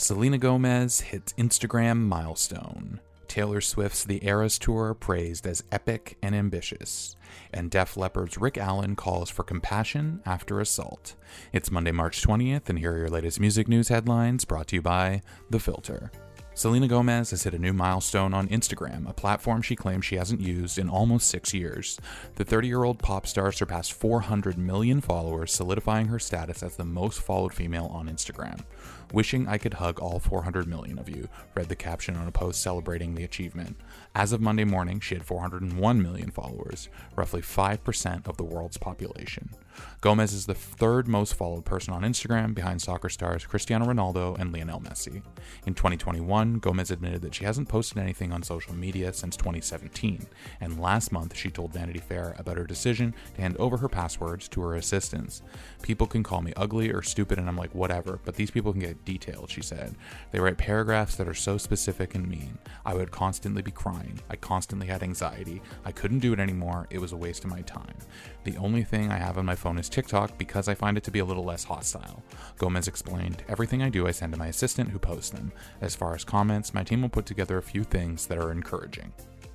Selena Gomez hits Instagram milestone. Taylor Swift's The Eras Tour praised as epic and ambitious. And Def Leppard's Rick Allen calls for compassion after assault. It's Monday, March 20th, and here are your latest music news headlines brought to you by The Filter. Selena Gomez has hit a new milestone on Instagram, a platform she claims she hasn't used in almost 6 years. The 30-year-old pop star surpassed 400 million followers, solidifying her status as the most followed female on Instagram. "Wishing I could hug all 400 million of you," read the caption on a post celebrating the achievement. As of Monday morning, she had 401 million followers, roughly 5% of the world's population. Gomez is the third most followed person on Instagram, behind soccer stars Cristiano Ronaldo and Lionel Messi. In 2021, Gomez admitted that she hasn't posted anything on social media since 2017, and last month she told Vanity Fair about her decision to hand over her passwords to her assistants. "People can call me ugly or stupid and I'm like, whatever, but these people can get detailed," she said. "They write paragraphs that are so specific and mean. I would constantly be crying. I constantly had anxiety. I couldn't do it anymore. It was a waste of my time. The only thing I have on my phone is TikTok because I find it to be a little less hostile." Gomez explained, "Everything I do I send to my assistant who posts them. As far as comments, my team will put together a few things that are encouraging."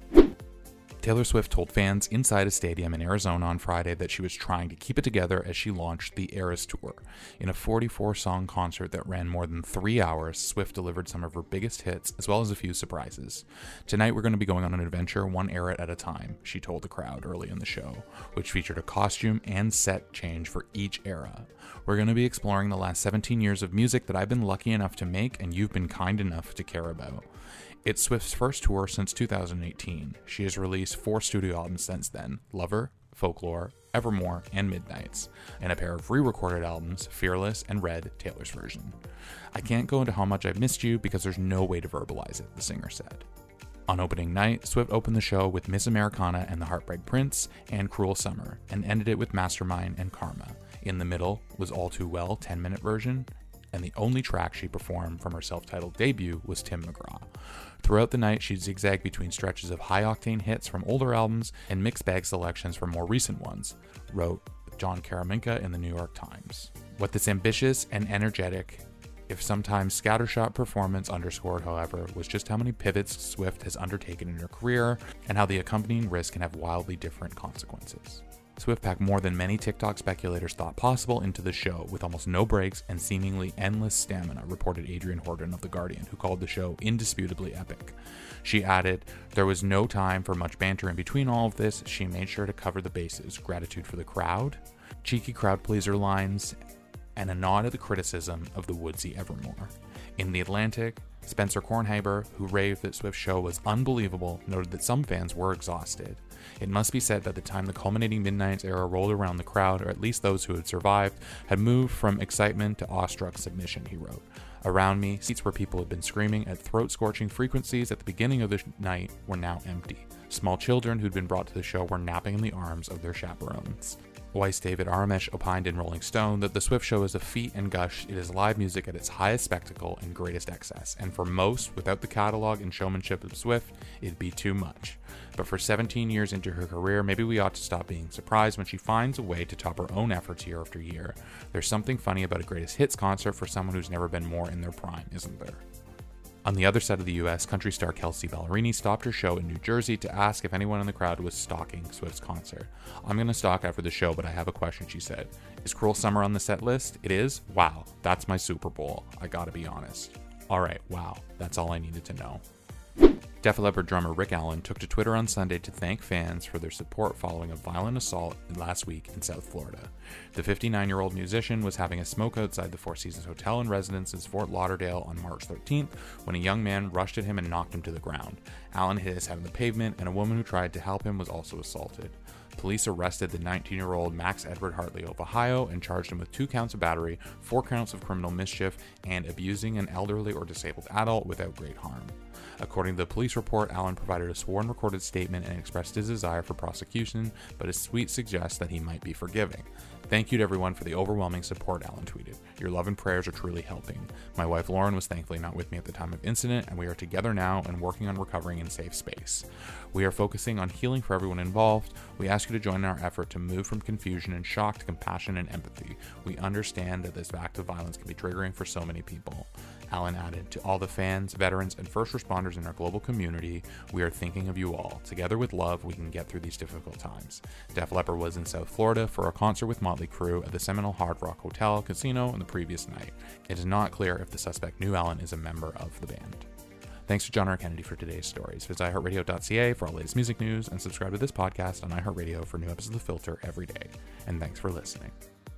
Taylor Swift told fans inside a stadium in Arizona on Friday that she was trying to keep it together as she launched the Eras Tour. In a 44-song concert that ran more than 3 hours, Swift delivered some of her biggest hits as well as a few surprises. "Tonight we're going to be going on an adventure one era at a time," she told the crowd early in the show, which featured a costume and set change for each era. "We're going to be exploring the last 17 years of music that I've been lucky enough to make and you've been kind enough to care about." It's Swift's first tour since 2018. She has released 4 studio albums since then: Lover, Folklore, Evermore, and Midnights, and a pair of re-recorded albums, Fearless and Red, Taylor's version. "I can't go into how much I've missed you because there's no way to verbalize it," the singer said. On opening night, Swift opened the show with Miss Americana and the Heartbreak Prince and Cruel Summer, and ended it with Mastermind and Karma. In the middle was All Too Well 10-minute version, and the only track she performed from her self-titled debut was Tim McGraw. Throughout the night, she zigzagged between stretches of high-octane hits from older albums and mixed bag selections from more recent ones, wrote John Karaminka in the New York Times. What this ambitious and energetic, if sometimes scattershot performance underscored, however, was just how many pivots Swift has undertaken in her career and how the accompanying risk can have wildly different consequences. Swift packed more than many TikTok speculators thought possible into the show, with almost no breaks and seemingly endless stamina, reported Adrian Horton of The Guardian, who called the show indisputably epic. She added, "There was no time for much banter in between all of this. She made sure to cover the bases: gratitude for the crowd, cheeky crowd pleaser lines, and a nod at the criticism of the woodsy Evermore." In The Atlantic, Spencer Kornhaber, who raved that Swift's show was unbelievable, noted that some fans were exhausted. "It must be said that the time the culminating Midnights era rolled around, the crowd, or at least those who had survived, had moved from excitement to awestruck submission," he wrote. "Around me, seats where people had been screaming at throat-scorching frequencies at the beginning of the night were now empty. Small children who'd been brought to the show were napping in the arms of their chaperones." Weiss David Aramesh opined in Rolling Stone that the Swift show is a feat and gush. It is live music at its highest spectacle and greatest excess, and for most, without the catalog and showmanship of Swift, it'd be too much. But for 17 years into her career, maybe we ought to stop being surprised when she finds a way to top her own efforts year after year. There's something funny about a greatest hits concert for someone who's never been more in their prime, isn't there? On the other side of the US, country star Kelsea Ballerini stopped her show in New Jersey to ask if anyone in the crowd was stalking Swift's concert. "I'm going to stalk after the show, but I have a question," she said. "Is Cruel Summer on the set list? It is? Wow, that's my Super Bowl. I gotta be honest." Alright, wow, that's all I needed to know. Def Leppard drummer Rick Allen took to Twitter on Sunday to thank fans for their support following a violent assault last week in South Florida. The 59-year-old musician was having a smoke outside the Four Seasons Hotel and Residence in Fort Lauderdale on March 13th when a young man rushed at him and knocked him to the ground. Allen hit his head on the pavement, and a woman who tried to help him was also assaulted. Police arrested the 19-year-old Max Edward Hartley of Ohio and charged him with 2 counts of battery, 4 counts of criminal mischief, and abusing an elderly or disabled adult without great harm. According to the police report, Allen provided a sworn recorded statement and expressed his desire for prosecution, but his tweet suggests that he might be forgiving. Thank you to everyone for the overwhelming support, Alan tweeted. Your love and prayers are truly helping. My wife Lauren was thankfully not with me at the time of incident, and we are together now and working on recovering in safe space. We are focusing on healing for everyone involved. We ask you to join in our effort to move from confusion and shock to compassion and empathy. We understand that this act of violence can be triggering for so many people. Alan added, to all the fans, veterans, and first responders in our global community, we are thinking of you all. Together with love, we can get through these difficult times. Def Leppard was in South Florida for a concert with Motley Crue at the Seminole Hard Rock Hotel Casino on the previous night. It is not clear if the suspect knew Alan is a member of the band. Thanks to John R. Kennedy for today's stories. Visit iHeartRadio.ca for all latest music news, and subscribe to this podcast on iHeartRadio for new episodes of The Filter every day. And thanks for listening.